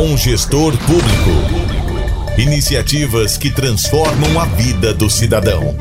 Bom Gestor Público. Iniciativas que transformam a vida do cidadão.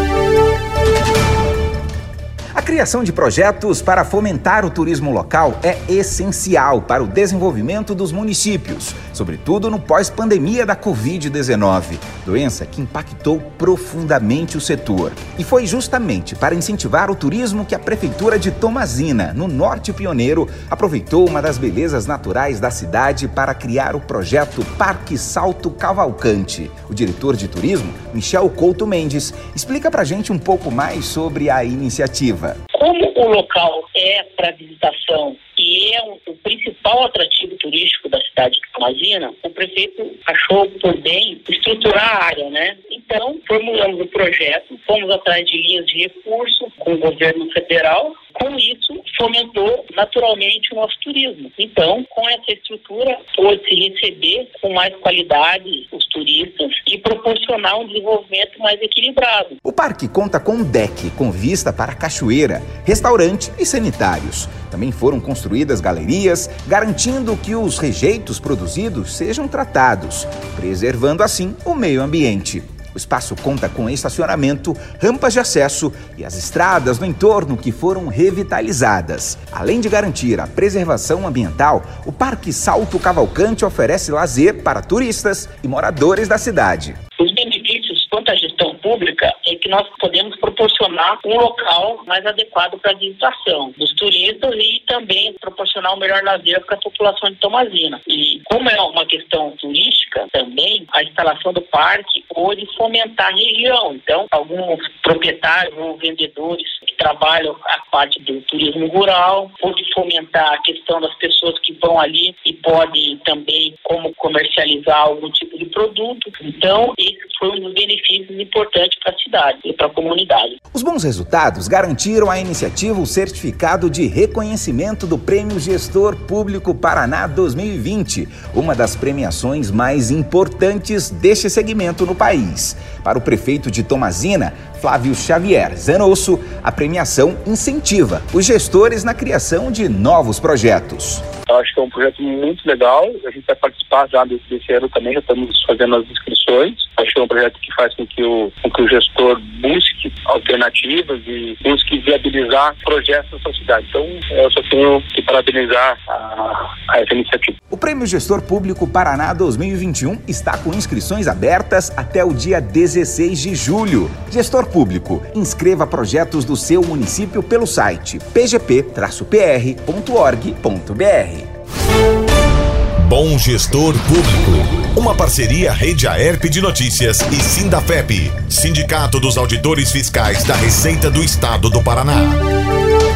A criação de projetos para fomentar o turismo local é essencial para o desenvolvimento dos municípios, sobretudo no pós-pandemia da Covid-19, doença que impactou profundamente o setor. E foi justamente para incentivar o turismo que a Prefeitura de Tomazina, no Norte Pioneiro, aproveitou uma das belezas naturais da cidade para criar o projeto Parque Salto Cavalcante. O diretor de turismo, Michel Couto Mendes, explica pra gente um pouco mais sobre a iniciativa. Como o local é para visitação e é o principal atrativo turístico da cidade de Tomazina, o prefeito achou por bem estruturar a área, né? Então, formulamos o projeto, fomos atrás de linhas de recurso com o governo federal. Com isso, fomentou naturalmente o nosso turismo. Então, com essa estrutura, pôde-se receber com mais qualidade os turistas e proporcionar um desenvolvimento mais equilibrado. O parque conta com um deck com vista para a cachoeira, restaurante e sanitários. Também foram construídas galerias, garantindo que os rejeitos produzidos sejam tratados, preservando assim o meio ambiente. O espaço conta com estacionamento, rampas de acesso e as estradas no entorno que foram revitalizadas. Além de garantir a preservação ambiental, o Parque Salto Cavalcante oferece lazer para turistas e moradores da cidade. Os benefícios quanto à gestão pública é que nós podemos proporcionar um local mais adequado para a visitação dos turistas e também proporcionar um melhor lazer para a população de Tomazina. E como é uma questão turística também, a instalação do parque pode fomentar a região. Então, alguns proprietários ou vendedores que trabalham a parte do turismo rural, pode fomentar a questão das pessoas que vão ali e podem também como comercializar algum tipo de produto. Então, esse foi um dos benefícios importantes para a cidade e para a comunidade. Os bons resultados garantiram à iniciativa o certificado de reconhecimento do Prêmio Gestor Público Paraná 2020, uma das premiações mais importantes deste segmento no país. Para o prefeito de Tomazina, Flávio Xavier Zanosso, a premiação incentiva os gestores na criação de novos projetos. Eu acho que é um projeto muito legal, a gente vai participar já desse ano também, já estamos fazendo as inscrições. Acho que é um projeto que faz com que o gestor busque alternativas e busque viabilizar projetos na sua cidade. Então, eu só tenho que parabenizar a essa iniciativa. O Prêmio Gestor Público Paraná 2021 está com inscrições abertas até o dia 16 de julho. Gestor Público, inscreva projetos do seu município pelo site pgp-pr.org.br. Bom Gestor Público. Uma parceria Rede Aerp de Notícias e Sindafep, Sindicato dos Auditores Fiscais da Receita do Estado do Paraná.